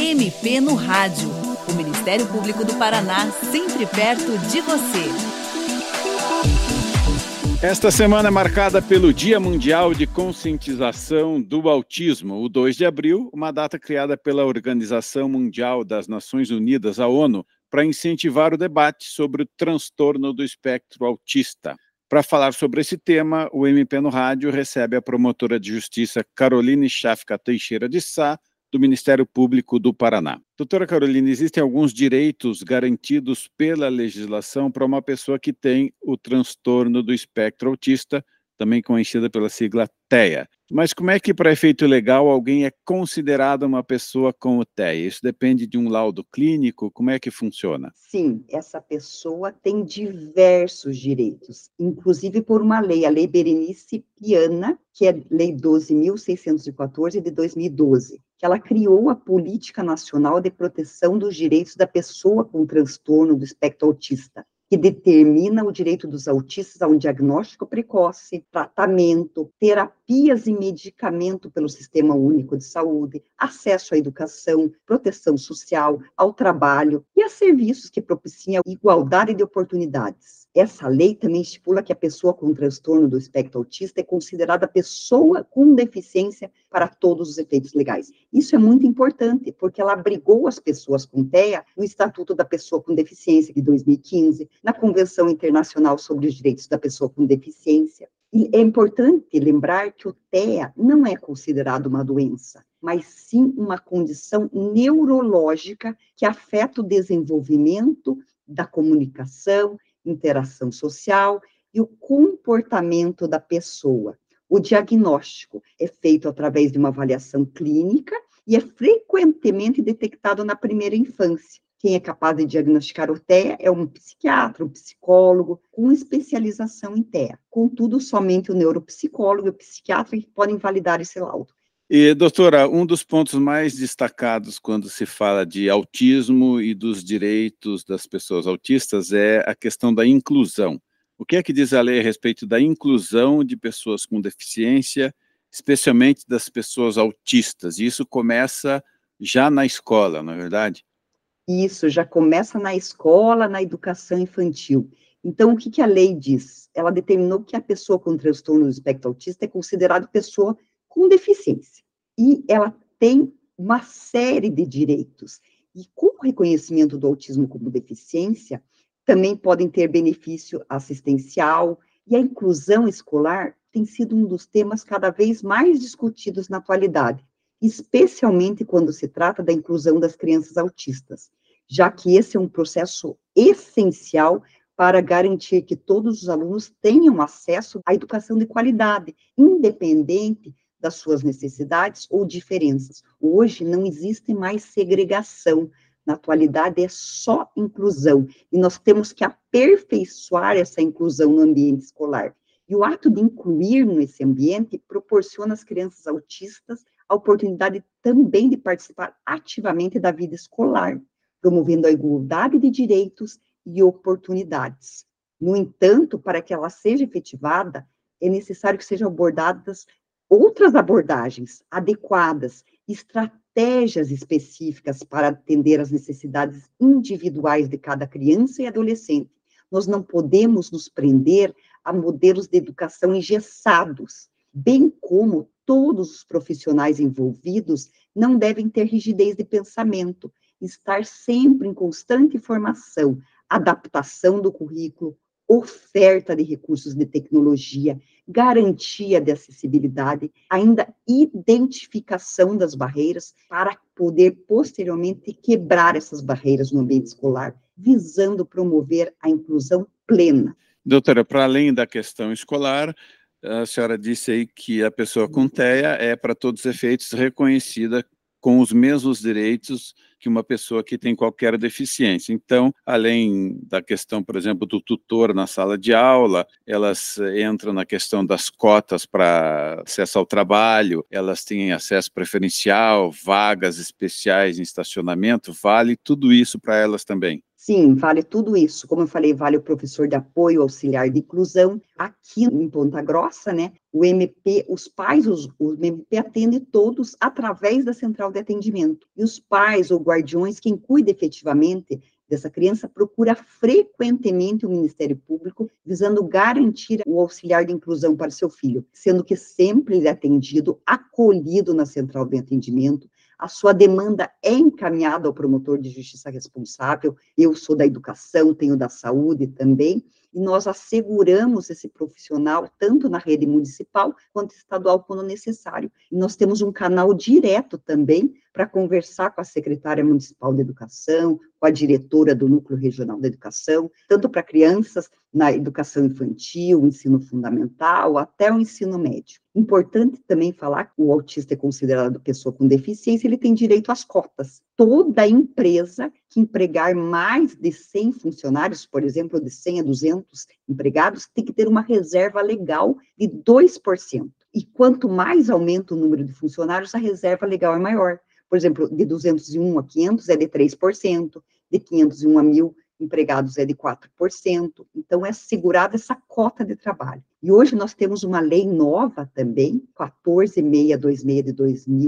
MP no Rádio. O Ministério Público do Paraná, sempre perto de você. Esta semana é marcada pelo Dia Mundial de Conscientização do Autismo, o 2 de abril, uma data criada pela Organização Mundial das Nações Unidas, a ONU, para incentivar o debate sobre o transtorno do espectro autista. Para falar sobre esse tema, o MP no Rádio recebe a promotora de justiça Caroline Chafka Teixeira de Sá, do Ministério Público do Paraná. Doutora Caroline, existem alguns direitos garantidos pela legislação para uma pessoa que tem o transtorno do espectro autista, também conhecida pela sigla TEA. Mas como é que, para efeito legal, alguém é considerado uma pessoa com o TEA? Isso depende de um laudo clínico? Como é que funciona? Sim, essa pessoa tem diversos direitos, inclusive por uma lei, a Lei Berenice Viana, que é Lei 12.614 de 2012, que ela criou a Política Nacional de Proteção dos Direitos da Pessoa com Transtorno do Espectro Autista, que determina o direito dos autistas a um diagnóstico precoce, tratamento, terapias e medicamento pelo Sistema Único de Saúde, acesso à educação, proteção social, ao trabalho e a serviços que propiciam igualdade de oportunidades. Essa lei também estipula que a pessoa com transtorno do espectro autista é considerada pessoa com deficiência para todos os efeitos legais. Isso é muito importante, porque ela abrigou as pessoas com TEA no Estatuto da Pessoa com Deficiência, de 2015, na Convenção Internacional sobre os Direitos da Pessoa com Deficiência. E é importante lembrar que o TEA não é considerado uma doença, mas sim uma condição neurológica que afeta o desenvolvimento da comunicação, interação social e o comportamento da pessoa. O diagnóstico é feito através de uma avaliação clínica e é frequentemente detectado na primeira infância. Quem é capaz de diagnosticar o TEA é um psiquiatra, um psicólogo, com especialização em TEA. Contudo, somente o neuropsicólogo e o psiquiatra que podem validar esse laudo. E, doutora, um dos pontos mais destacados quando se fala de autismo e dos direitos das pessoas autistas é a questão da inclusão. O que é que diz a lei a respeito da inclusão de pessoas com deficiência, especialmente das pessoas autistas? E isso começa já na escola, não é verdade? Isso já começa na escola, na educação infantil. Então, o que a lei diz? Ela determinou que a pessoa com transtorno do espectro autista é considerada pessoa com deficiência. E ela tem uma série de direitos. E com o reconhecimento do autismo como deficiência, também podem ter benefício assistencial, e a inclusão escolar tem sido um dos temas cada vez mais discutidos na atualidade, especialmente quando se trata da inclusão das crianças autistas, já que esse é um processo essencial para garantir que todos os alunos tenham acesso à educação de qualidade, independente das suas necessidades ou diferenças. Hoje não existe mais segregação, na atualidade é só inclusão, e nós temos que aperfeiçoar essa inclusão no ambiente escolar. E o ato de incluir nesse ambiente proporciona às crianças autistas a oportunidade também de participar ativamente da vida escolar, promovendo a igualdade de direitos e oportunidades. No entanto, para que ela seja efetivada, é necessário que sejam abordadas outras abordagens adequadas, estratégias específicas para atender às necessidades individuais de cada criança e adolescente. Nós não podemos nos prender a modelos de educação engessados, bem como todos os profissionais envolvidos não devem ter rigidez de pensamento, estar sempre em constante formação, adaptação do currículo, oferta de recursos de tecnologia, garantia de acessibilidade, ainda identificação das barreiras para poder posteriormente quebrar essas barreiras no ambiente escolar, visando promover a inclusão plena. Doutora, para além da questão escolar, a senhora disse aí que a pessoa com TEA é, para todos os efeitos, reconhecida com os mesmos direitos que uma pessoa que tem qualquer deficiência. Então, além da questão, por exemplo, do tutor na sala de aula, elas entram na questão das cotas para acesso ao trabalho, elas têm acesso preferencial, vagas especiais em estacionamento, vale tudo isso para elas também. Sim, vale tudo isso. Como eu falei, vale o professor de apoio, auxiliar de inclusão. Aqui em Ponta Grossa, né, o MP, os pais, o MP atende todos através da central de atendimento. E os pais ou guardiões, quem cuida efetivamente dessa criança, procura frequentemente o Ministério Público, visando garantir o auxiliar de inclusão para seu filho, sendo que sempre ele é atendido, acolhido na central de atendimento. A sua demanda é encaminhada ao promotor de justiça responsável. Eu sou da educação, tenho da saúde também, e nós asseguramos esse profissional tanto na rede municipal quanto estadual, quando necessário. E nós temos um canal direto também para conversar com a secretária municipal de educação, com a diretora do Núcleo Regional da Educação, tanto para crianças na educação infantil, ensino fundamental, até o ensino médio. Importante também falar que o autista é considerado pessoa com deficiência, ele tem direito às cotas. Toda empresa que empregar mais de 100 funcionários, por exemplo, de 100 a 200 empregados, tem que ter uma reserva legal de 2%. E quanto mais aumenta o número de funcionários, a reserva legal é maior. Por exemplo, de 201 a 500 é de 3%, de 501 a 1.000 empregados é de 4%, então é assegurada essa cota de trabalho. E hoje nós temos uma lei nova também, 14.626 de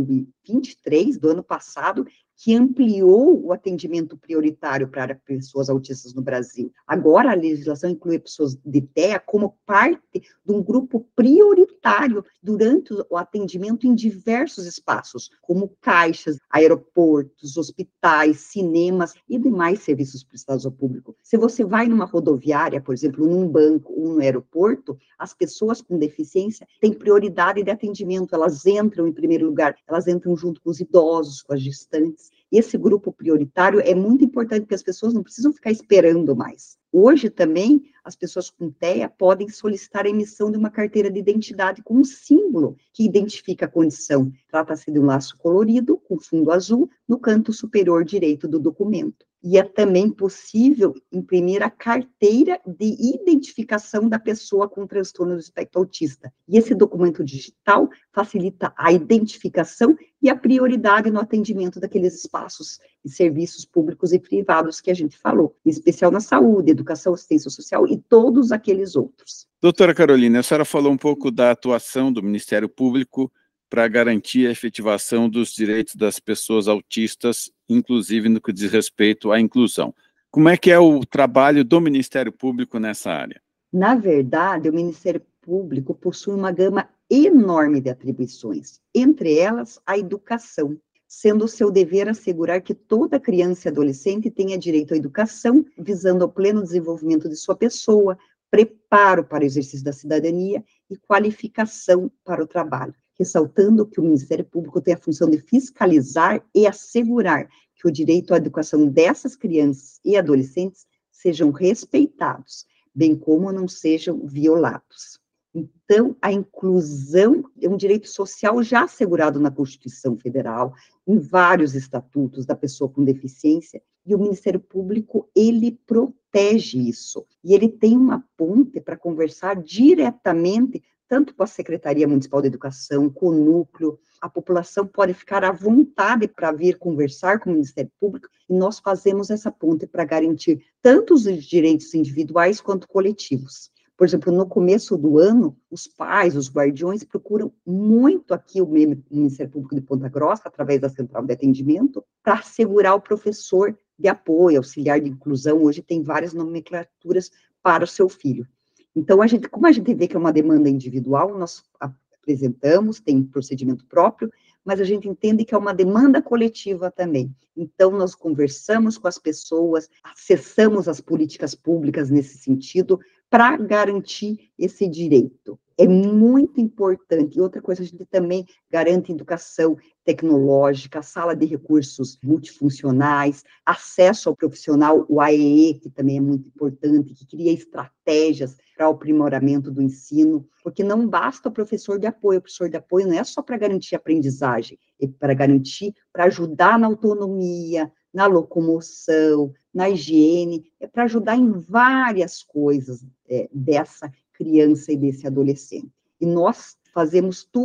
2023, do ano passado, que ampliou o atendimento prioritário para pessoas autistas no Brasil. Agora a legislação inclui pessoas de TEA como parte de um grupo prioritário durante o atendimento em diversos espaços, como caixas, aeroportos, hospitais, cinemas e demais serviços prestados ao público. Se você vai numa rodoviária, por exemplo, num banco ou no aeroporto, as pessoas com deficiência têm prioridade de atendimento, elas entram em primeiro lugar, elas entram junto com os idosos, com as gestantes. Esse grupo prioritário é muito importante, porque as pessoas não precisam ficar esperando mais. Hoje também, as pessoas com TEA podem solicitar a emissão de uma carteira de identidade com um símbolo que identifica a condição. Trata-se de um laço colorido, com fundo azul, no canto superior direito do documento. E é também possível imprimir a carteira de identificação da pessoa com transtorno do espectro autista. E esse documento digital facilita a identificação e a prioridade no atendimento daqueles espaços e serviços públicos e privados que a gente falou, em especial na saúde, educação, assistência social e todos aqueles outros. Doutora Carolina, a senhora falou um pouco da atuação do Ministério Público para garantir a efetivação dos direitos das pessoas autistas, inclusive no que diz respeito à inclusão. Como é que é o trabalho do Ministério Público nessa área? Na verdade, o Ministério Público possui uma gama enorme de atribuições, entre elas a educação, sendo o seu dever assegurar que toda criança e adolescente tenha direito à educação, visando ao pleno desenvolvimento de sua pessoa, preparo para o exercício da cidadania e qualificação para o trabalho, ressaltando que o Ministério Público tem a função de fiscalizar e assegurar que o direito à educação dessas crianças e adolescentes sejam respeitados, bem como não sejam violados. Então, a inclusão é um direito social já assegurado na Constituição Federal, em vários estatutos da pessoa com deficiência, e o Ministério Público, ele protege isso. E ele tem uma ponte para conversar diretamente, tanto com a Secretaria Municipal de Educação, com o núcleo. A população pode ficar à vontade para vir conversar com o Ministério Público, e nós fazemos essa ponte para garantir tanto os direitos individuais quanto coletivos. Por exemplo, no começo do ano, os pais, os guardiões, procuram muito aqui o Ministério Público de Ponta Grossa, através da central de atendimento, para assegurar o professor de apoio, auxiliar de inclusão. Hoje tem várias nomenclaturas para o seu filho. Então, como a gente vê que é uma demanda individual, nós apresentamos, tem procedimento próprio, mas a gente entende que é uma demanda coletiva também. Então, nós conversamos com as pessoas, acessamos as políticas públicas nesse sentido, para garantir esse direito. É muito importante. E outra coisa, a gente também garante educação tecnológica, sala de recursos multifuncionais, acesso ao profissional, o AEE, que também é muito importante, que cria estratégias para o aprimoramento do ensino, porque não basta o professor de apoio não é só para garantir a aprendizagem, é para garantir, para ajudar na autonomia, na locomoção, na higiene, é para ajudar em várias coisas dessa criança e desse adolescente. E nós fazemos tudo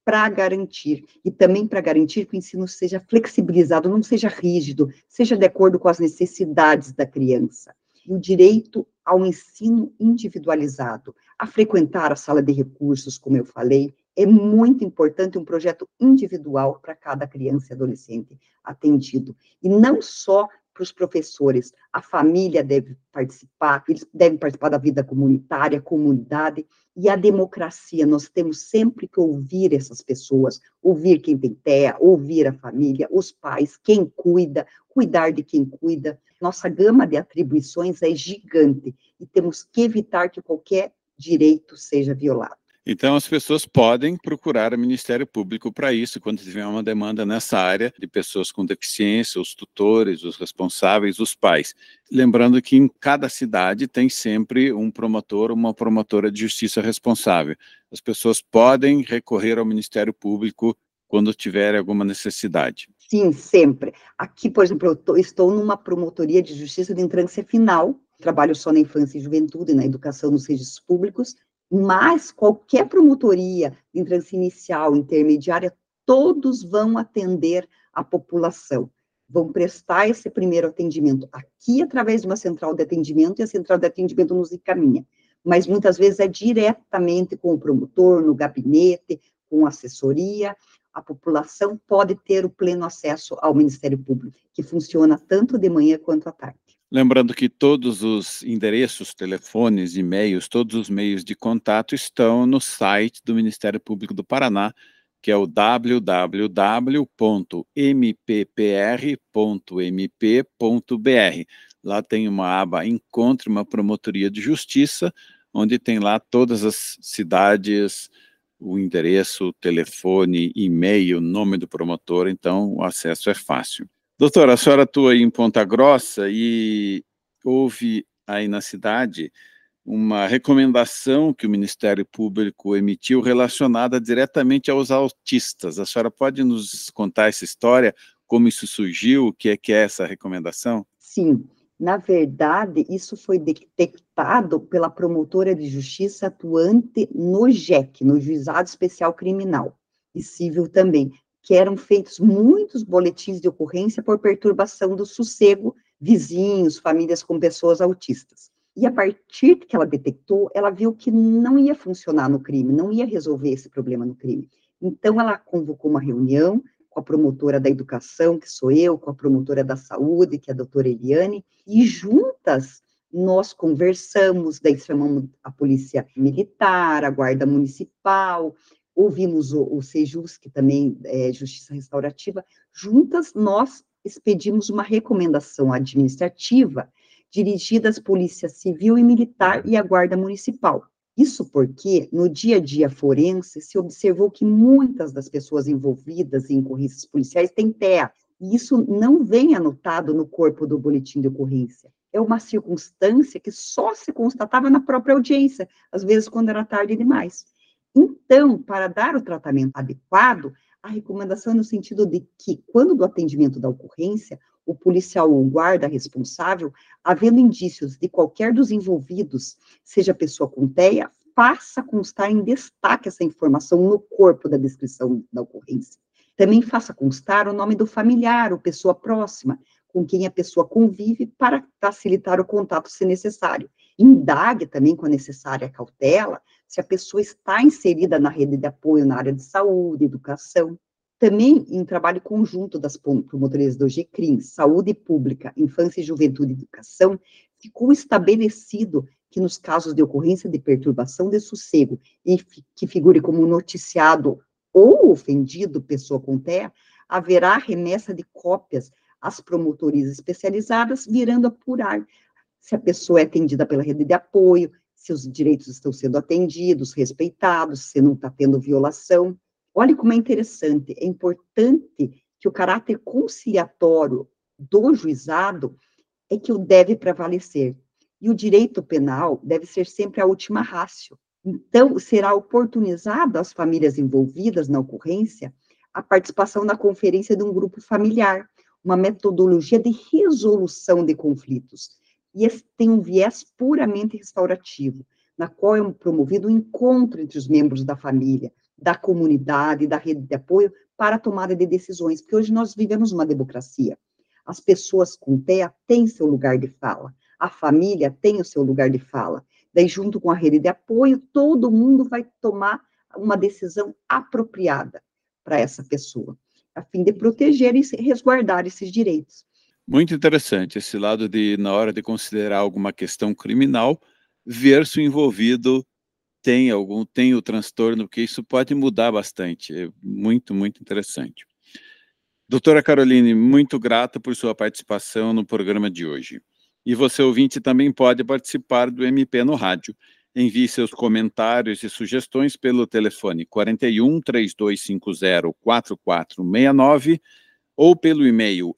para garantir, e também para garantir que o ensino seja flexibilizado, não seja rígido, seja de acordo com as necessidades da criança. E o direito ao ensino individualizado, a frequentar a sala de recursos, como eu falei, é muito importante um projeto individual para cada criança e adolescente atendido. E não só para os professores, a família deve participar, eles devem participar da vida comunitária, comunidade, e a democracia, nós temos sempre que ouvir essas pessoas, ouvir quem tem terra, ouvir a família, os pais, quem cuida, cuidar de quem cuida. Nossa gama de atribuições é gigante, e temos que evitar que qualquer direito seja violado. Então, as pessoas podem procurar o Ministério Público para isso, quando tiver uma demanda nessa área de pessoas com deficiência, os tutores, os responsáveis, os pais. Lembrando que em cada cidade tem sempre um promotor, uma promotora de justiça responsável. As pessoas podem recorrer ao Ministério Público quando tiver alguma necessidade. Sim, sempre. Aqui, por exemplo, eu estou numa promotoria de justiça de entrância final, trabalho só na infância e juventude, na educação nos registros públicos, mas qualquer promotoria de entrância inicial, intermediária, todos vão atender a população, vão prestar esse primeiro atendimento aqui através de uma central de atendimento, e a central de atendimento nos encaminha, mas muitas vezes é diretamente com o promotor, no gabinete, com assessoria. A população pode ter o pleno acesso ao Ministério Público, que funciona tanto de manhã quanto à tarde. Lembrando que todos os endereços, telefones, e-mails, todos os meios de contato estão no site do Ministério Público do Paraná, que é o www.mppr.mp.br. Lá tem uma aba Encontre uma Promotoria de Justiça, onde tem lá todas as cidades, o endereço, o telefone, e-mail, nome do promotor, então o acesso é fácil. Doutora, a senhora atua aí em Ponta Grossa e houve aí na cidade uma recomendação que o Ministério Público emitiu relacionada diretamente aos autistas. A senhora pode nos contar essa história, como isso surgiu, o que é essa recomendação? Sim, na verdade, isso foi detectado pela promotora de justiça atuante no JEC, no Juizado Especial Criminal, e Civil também, que eram feitos muitos boletins de ocorrência por perturbação do sossego, vizinhos, famílias com pessoas autistas. E a partir que ela detectou, ela viu que não ia funcionar no crime, não ia resolver esse problema no crime. Então, ela convocou uma reunião com a promotora da educação, que sou eu, com a promotora da saúde, que é a doutora Eliane, e juntas nós conversamos, daí chamamos a polícia militar, a guarda municipal, ouvimos o Sejus, que também é Justiça Restaurativa, juntas nós expedimos uma recomendação administrativa dirigida às polícias civil e militar e à guarda municipal. Isso porque, no dia a dia forense, se observou que muitas das pessoas envolvidas em ocorrências policiais têm TEA, e isso não vem anotado no corpo do boletim de ocorrência. É uma circunstância que só se constatava na própria audiência, às vezes quando era tarde demais. Então, para dar o tratamento adequado, a recomendação é no sentido de que, quando do atendimento da ocorrência, o policial ou o guarda responsável, havendo indícios de qualquer dos envolvidos, seja pessoa com TEA, faça constar em destaque essa informação no corpo da descrição da ocorrência. Também faça constar o nome do familiar ou pessoa próxima, com quem a pessoa convive, para facilitar o contato se necessário. Indague também com a necessária cautela se a pessoa está inserida na rede de apoio na área de saúde, educação. Também em trabalho conjunto das promotorias do GCRIM, Saúde Pública, Infância e Juventude e Educação, ficou estabelecido que nos casos de ocorrência de perturbação de sossego e que figure como noticiado ou ofendido pessoa com TEA, haverá remessa de cópias às promotorias especializadas, virando apurar se a pessoa é atendida pela rede de apoio, se os direitos estão sendo atendidos, respeitados, se não está tendo violação. Olha como é interessante, é importante que o caráter conciliatório do juizado é que o deve prevalecer, e o direito penal deve ser sempre a última ratio. Então, será oportunizado às famílias envolvidas na ocorrência a participação na conferência de um grupo familiar, uma metodologia de resolução de conflitos, e esse tem um viés puramente restaurativo, na qual é promovido um encontro entre os membros da família, da comunidade, da rede de apoio, para a tomada de decisões, porque hoje nós vivemos uma democracia. As pessoas com TEA têm seu lugar de fala, a família tem o seu lugar de fala. Daí, junto com a rede de apoio, todo mundo vai tomar uma decisão apropriada para essa pessoa, a fim de proteger e resguardar esses direitos. Muito interessante esse lado de, na hora de considerar alguma questão criminal, ver se o envolvido tem o transtorno, porque isso pode mudar bastante. É muito, muito interessante. Doutora Caroline, muito grata por sua participação no programa de hoje. E você, ouvinte, também pode participar do MP no Rádio. Envie seus comentários e sugestões pelo telefone 41 3250 4469 ou pelo e-mail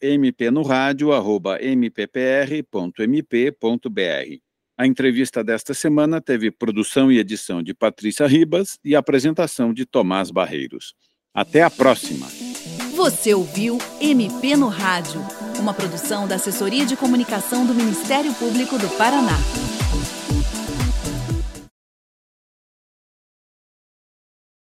mpnoradio@mppr.mp.br. A entrevista desta semana teve produção e edição de Patrícia Ribas e apresentação de Tomás Barreiros. Até a próxima! Você ouviu MP no Rádio, uma produção da Assessoria de Comunicação do Ministério Público do Paraná.